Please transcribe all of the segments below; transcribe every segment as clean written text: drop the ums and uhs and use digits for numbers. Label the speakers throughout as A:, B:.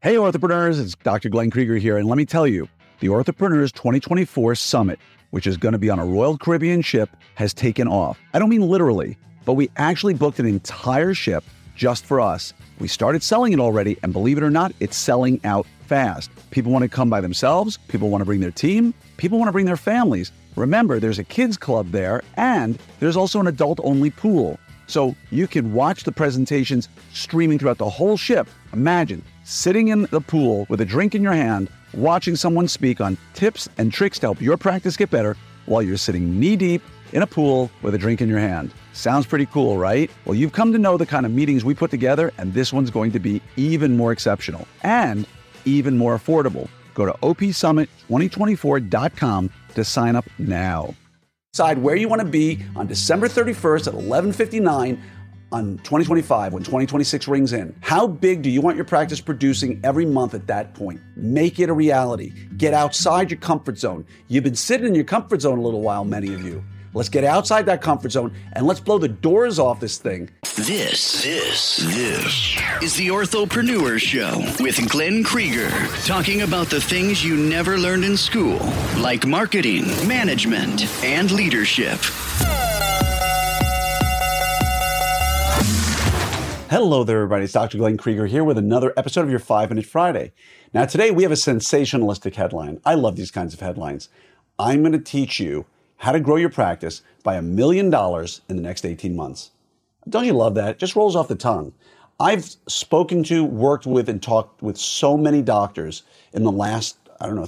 A: Hey, Orthopreneurs, it's Dr. Glenn Krieger here, and let me tell you, the Orthopreneurs 2024 Summit, which is going to be on a Royal Caribbean ship, has taken off. I don't mean literally, but we actually booked an entire ship just for us. We started selling it already, and believe it or not, it's selling out fast. People want to come by themselves, people want to bring their team, people want to bring their families. Remember, there's a kids club there, and there's also an adult-only pool. So you can watch the presentations streaming throughout the whole ship. Imagine sitting in the pool with a drink in your hand, watching someone speak on tips and tricks to help your practice get better while you're sitting knee-deep in a pool with a drink in your hand. Sounds pretty cool, right? Well, you've come to know the kind of meetings we put together, and this one's going to be even more exceptional and even more affordable. Go to opsummit2024.com to sign up now. Decide where you want to be on December 31st at 11:59 on 2025 when 2026 rings in. How big do you want your practice producing every month at that point? Make it a reality. Get outside your comfort zone. You've been sitting in your comfort zone a little while, many of you. Let's get outside that comfort zone and let's blow the doors off this thing.
B: This is the Orthopreneur Show with Glenn Krieger, talking about the things you never learned in school, like marketing, management, and leadership.
A: Hello there, everybody. It's Dr. Glenn Krieger here with another episode of your 5-Minute Friday. Now, today we have a sensationalistic headline. I love these kinds of headlines. I'm going to teach you how to grow your practice by $1 million in the next 18 months. Don't you love that? It just rolls off the tongue. I've spoken to, worked with, and talked with so many doctors in the last,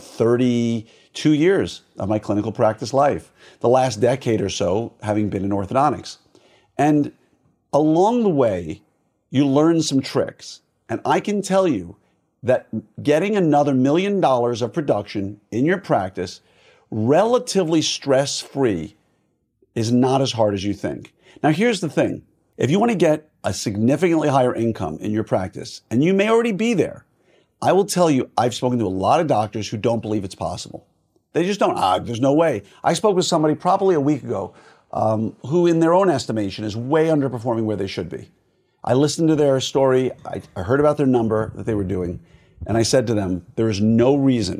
A: 32 years of my clinical practice life. The last decade or so having been in orthodontics. And along the way, you learn some tricks. And I can tell you that getting another $1 million of production in your practice relatively stress-free is not as hard as you think. Now, here's the thing. If you want to get a significantly higher income in your practice, and you may already be there, I will tell you, I've spoken to a lot of doctors who don't believe it's possible. They just don't. There's no way. I spoke with somebody probably a week ago who, in their own estimation, is way underperforming where they should be. I listened to their story. I heard about their number that they were doing, and I said to them, there's no reason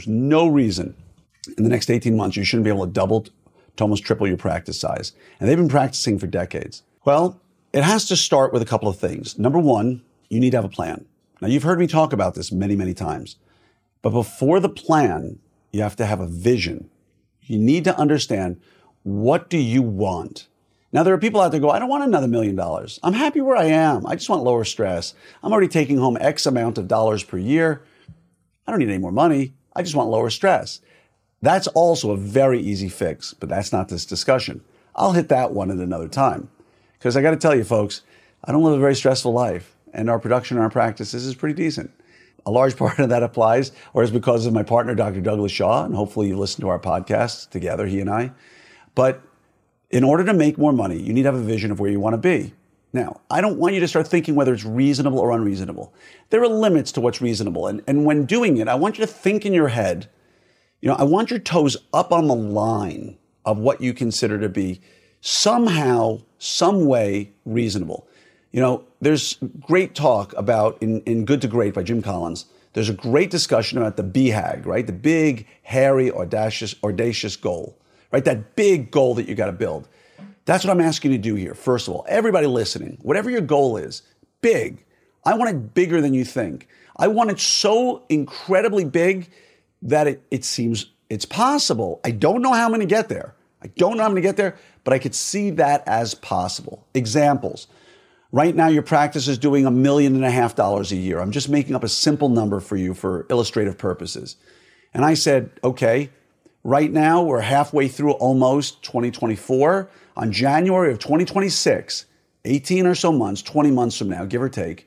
A: in the next 18 months you shouldn't be able to double to almost triple your practice size. And they've been practicing for decades. Well, it has to start with a couple of things. Number one, you need to have a plan. Now, you've heard me talk about this many, many times. But before the plan, you have to have a vision. You need to understand, what do you want? Now, there are people out there who go, I don't want another $1 million. I'm happy where I am. I just want lower stress. I'm already taking home X amount of dollars per year. I don't need any more money. I just want lower stress. That's also a very easy fix, but that's not this discussion. I'll hit that one at another time. Because I got to tell you, folks, I don't live a very stressful life, and our production in our practices is pretty decent. A large part of that applies, or is because of my partner, Dr. Douglas Shaw, and hopefully you listen to our podcast together, he and I. But in order to make more money, you need to have a vision of where you want to be. Now, I don't want you to start thinking whether it's reasonable or unreasonable. There are limits to what's reasonable, and when doing it, I want you to think in your head, I want your toes up on the line of what you consider to be somehow, some way reasonable. There's great talk about, in Good to Great by Jim Collins, there's a great discussion about the BHAG, right? The big, hairy, audacious goal, right? That big goal that you got to build. That's what I'm asking you to do here. First of all, everybody listening, whatever your goal is, big. I want it bigger than you think. I want it so incredibly big that it seems it's possible. I don't know how I'm going to get there. But I could see that as possible. Examples. Right now, your practice is doing $1.5 million a year. I'm just making up a simple number for you for illustrative purposes. And I said, okay, right now we're halfway through almost 2024. On January of 2026, 18 or so months, 20 months from now, give or take,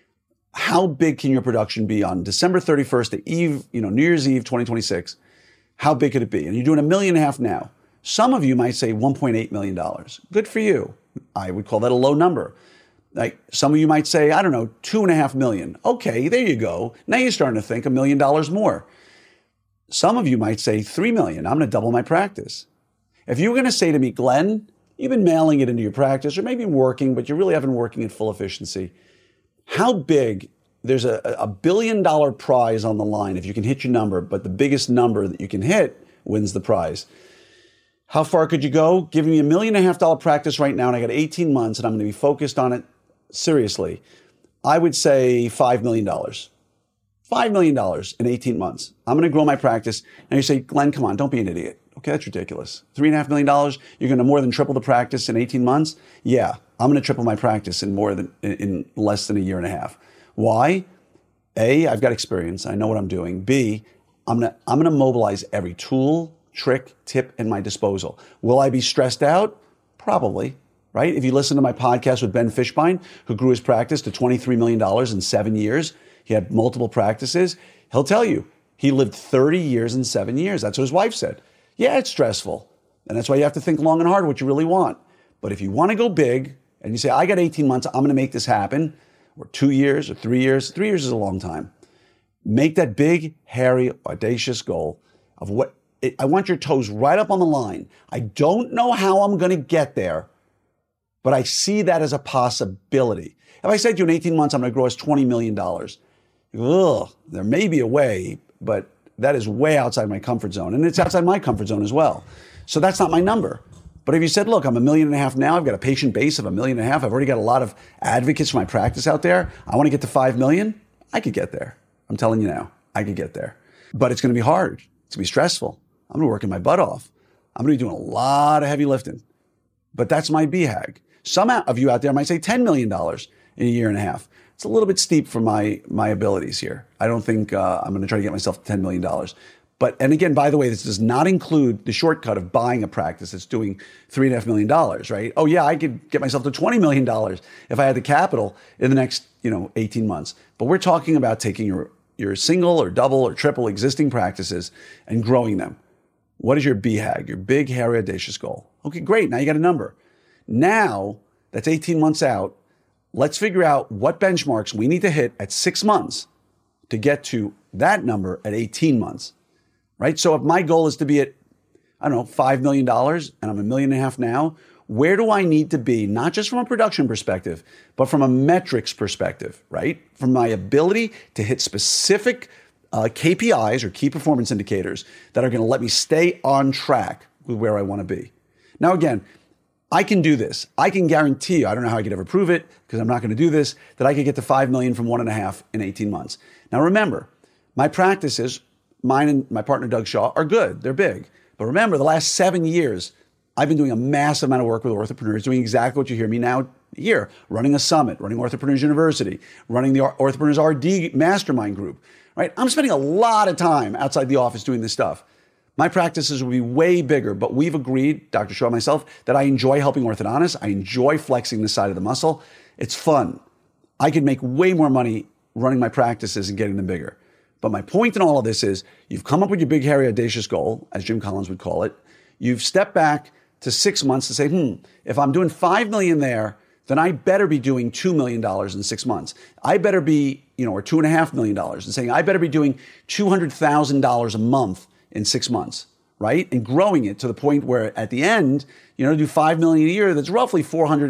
A: how big can your production be on December 31st, the eve, New Year's Eve, 2026? How big could it be? And you're doing $1.5 million now. Some of you might say $1.8 million. Good for you. I would call that a low number. Like some of you might say, $2.5 million. Okay, there you go. Now you're starting to think $1 million more. Some of you might say $3 million. I'm going to double my practice. If you were going to say to me, Glenn, you've been mailing it into your practice or maybe working, but you really haven't working at full efficiency. How big there's a $1 billion prize on the line if you can hit your number, but the biggest number that you can hit wins the prize. How far could you go? Giving me $1.5 million practice right now, and I got 18 months, and I'm going to be focused on it seriously. I would say $5 million. $5 million in 18 months. I'm going to grow my practice. And you say, Glenn, come on, don't be an idiot. Okay, that's ridiculous. $3.5 million, you're going to more than triple the practice in 18 months? Yeah, I'm going to triple my practice in less than a year and a half. Why? A, I've got experience. I know what I'm doing. B, I'm going to mobilize every tool, trick, tip at my disposal. Will I be stressed out? Probably, right? If you listen to my podcast with Ben Fishbein, who grew his practice to $23 million in 7 years, he had multiple practices, he'll tell you he lived 30 years in 7 years. That's what his wife said. Yeah, it's stressful. And that's why you have to think long and hard what you really want. But if you want to go big and you say, I got 18 months, I'm going to make this happen, or 2 years or 3 years. 3 years is a long time. Make that big, hairy, audacious goal of what I want your toes right up on the line. I don't know how I'm going to get there, but I see that as a possibility. If I said to you in 18 months, I'm going to grow us $20 million, there may be a way, but that is way outside my comfort zone. And it's outside my comfort zone as well. So that's not my number. But if you said, look, I'm $1.5 million now, I've got a patient base of $1.5 million, I've already got a lot of advocates for my practice out there, I want to get to 5 million, I could get there. I'm telling you now, I could get there. But it's going to be hard. It's going to be stressful. I'm going to be working my butt off. I'm going to be doing a lot of heavy lifting. But that's my BHAG. Some of you out there might say $10 million in a year and a half. It's a little bit steep for my abilities here. I don't think I'm going to try to get myself to $10 million. But, and again, by the way, this does not include the shortcut of buying a practice that's doing $3.5 million, right? Oh yeah, I could get myself to $20 million if I had the capital in the next, 18 months. But we're talking about taking your single or double or triple existing practices and growing them. What is your BHAG, your big, hairy, audacious goal? Okay, great. Now you got a number. Now that's 18 months out. Let's figure out what benchmarks we need to hit at 6 months to get to that number at 18 months. Right? So if my goal is to be at, $5 million and I'm $1.5 million now, where do I need to be? Not just from a production perspective, but from a metrics perspective, right? From my ability to hit specific KPIs or key performance indicators that are going to let me stay on track with where I want to be. Now, again, I can do this. I can guarantee you, I don't know how I could ever prove it because I'm not going to do this, that I could get to 5 million from 1.5 in 18 months. Now, remember, my practices, mine and my partner Doug Shaw, are good. They're big. But remember, the last 7 years, I've been doing a massive amount of work with orthopreneurs, doing exactly what you hear me now here, running a summit, running Orthopreneurs University, running the Orthopreneurs RD Mastermind Group, right? I'm spending a lot of time outside the office doing this stuff. My practices will be way bigger, but we've agreed, Dr. Shaw and myself, that I enjoy helping orthodontists. I enjoy flexing the side of the muscle. It's fun. I could make way more money running my practices and getting them bigger. But my point in all of this is you've come up with your big, hairy, audacious goal, as Jim Collins would call it. You've stepped back to 6 months to say, if I'm doing 5 million there, then I better be doing $2 million in 6 months. I better be, or $2.5 million, and saying I better be doing $200,000 a month in 6 months, right? And growing it to the point where at the end, to do 5 million a year, that's roughly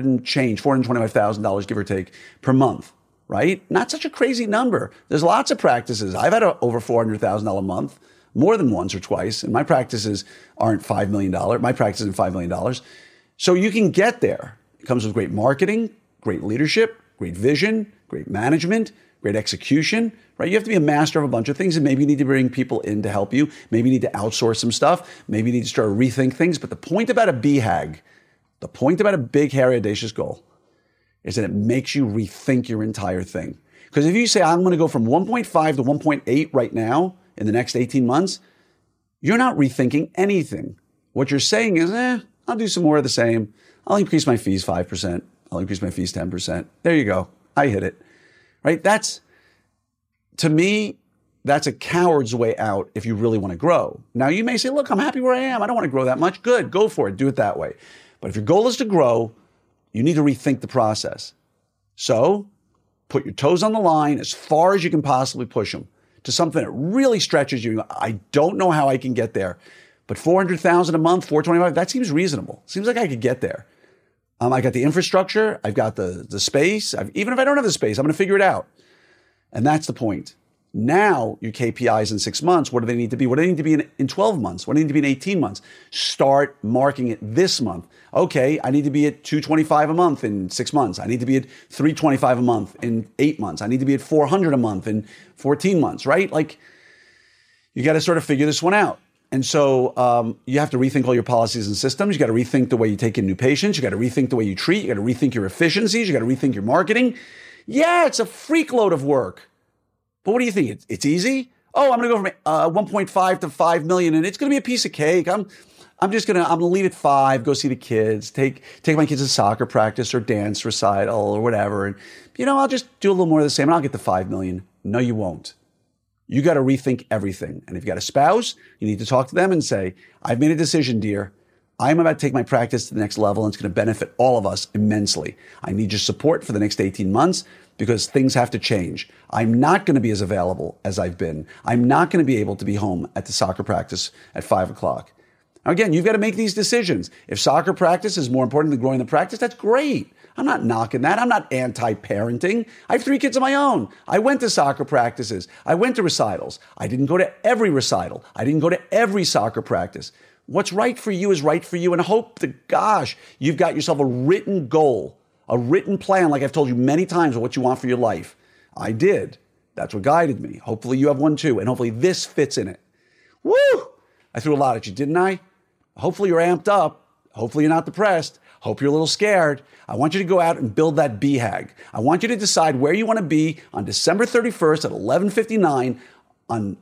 A: $425,000, give or take, per month, right? Not such a crazy number. There's lots of practices. I've had over $400,000 a month, more than once or twice, and my practices aren't $5 million. My practice isn't $5 million. So you can get there. It comes with great marketing, great leadership, great vision, great management, great execution, right? You have to be a master of a bunch of things, and maybe you need to bring people in to help you. Maybe you need to outsource some stuff. Maybe you need to start to rethink things. But the point about a BHAG, the point about a big, hairy, audacious goal is that it makes you rethink your entire thing. Because if you say, I'm going to go from 1.5 to 1.8 right now in the next 18 months, you're not rethinking anything. What you're saying is, I'll do some more of the same. I'll increase my fees 5%. I'll increase my fees 10%. There you go. I hit it. Right? To me, that's a coward's way out if you really want to grow. Now, you may say, look, I'm happy where I am. I don't want to grow that much. Good. Go for it. Do it that way. But if your goal is to grow, you need to rethink the process. So put your toes on the line as far as you can possibly push them to something that really stretches you. I don't know how I can get there, but $400,000 a month, $425,000, that seems reasonable. Seems like I could get there. I got the infrastructure. I've got the space. Even if I don't have the space, I'm going to figure it out. And that's the point. Now, your KPIs in 6 months, what do they need to be? What do they need to be in 12 months? What do they need to be in 18 months? Start marking it this month. Okay, I need to be at 225 a month in 6 months. I need to be at 325 a month in 8 months. I need to be at 400 a month in 14 months, right? Like, you got to sort of figure this one out. And so you have to rethink all your policies and systems. You got to rethink the way you take in new patients. You got to rethink the way you treat. You got to rethink your efficiencies. You got to rethink your marketing. Yeah, it's a freak load of work. But what do you think? It's easy? Oh, I'm going to go from 1.5 to 5 million, and it's going to be a piece of cake. I'm going to leave at 5, go see the kids, take my kids to soccer practice or dance recital or whatever. And, I'll just do a little more of the same and I'll get to 5 million. No, you won't. You got to rethink everything. And if you got a spouse, you need to talk to them and say, I've made a decision, dear. I'm about to take my practice to the next level, and it's going to benefit all of us immensely. I need your support for the next 18 months because things have to change. I'm not going to be as available as I've been. I'm not going to be able to be home at the soccer practice at 5 o'clock. Now, again, you've got to make these decisions. If soccer practice is more important than growing the practice, that's great. I'm not knocking that. I'm not anti-parenting. I have 3 kids of my own. I went to soccer practices. I went to recitals. I didn't go to every recital. I didn't go to every soccer practice. What's right for you is right for you, and hope to gosh, you've got yourself a written goal, a written plan, like I've told you many times, of what you want for your life. I did. That's what guided me. Hopefully you have one too, and hopefully this fits in it. Woo! I threw a lot at you, didn't I? Hopefully you're amped up. Hopefully you're not depressed. Hope you're a little scared. I want you to go out and build that BHAG. I want you to decide where you want to be on December 31st at 11:59 on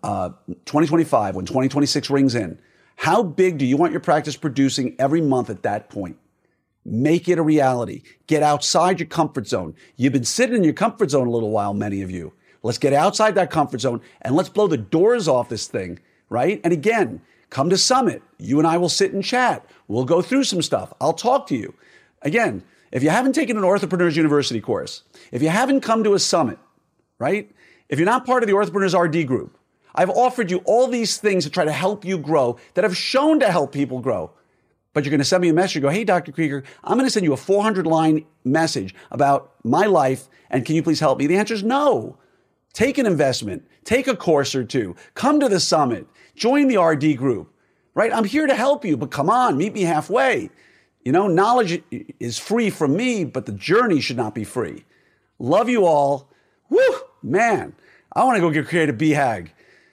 A: 2025 when 2026 rings in. How big do you want your practice producing every month at that point? Make it a reality. Get outside your comfort zone. You've been sitting in your comfort zone a little while, many of you. Let's get outside that comfort zone and let's blow the doors off this thing, right? And again, come to Summit. You and I will sit and chat. We'll go through some stuff. I'll talk to you. Again, if you haven't taken an Orthopreneurs University course, if you haven't come to a summit, right? If you're not part of the Orthopreneurs RD group, I've offered you all these things to try to help you grow that have shown to help people grow. But you're going to send me a message, go, hey, Dr. Krieger, I'm going to send you a 400-line message about my life, and can you please help me? The answer is no. Take an investment. Take a course or two. Come to the summit. Join the RD group, right? I'm here to help you, but come on, meet me halfway. Knowledge is free from me, but the journey should not be free. Love you all. Woo, man, I want to go create a BHAG.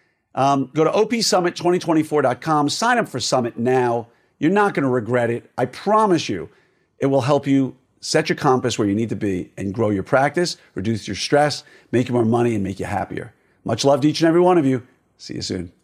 A: Go to opsummit2024.com. Sign up for Summit now. You're not going to regret it. I promise you, it will help you set your compass where you need to be and grow your practice, reduce your stress, make you more money, and make you happier. Much love to each and every one of you. See you soon.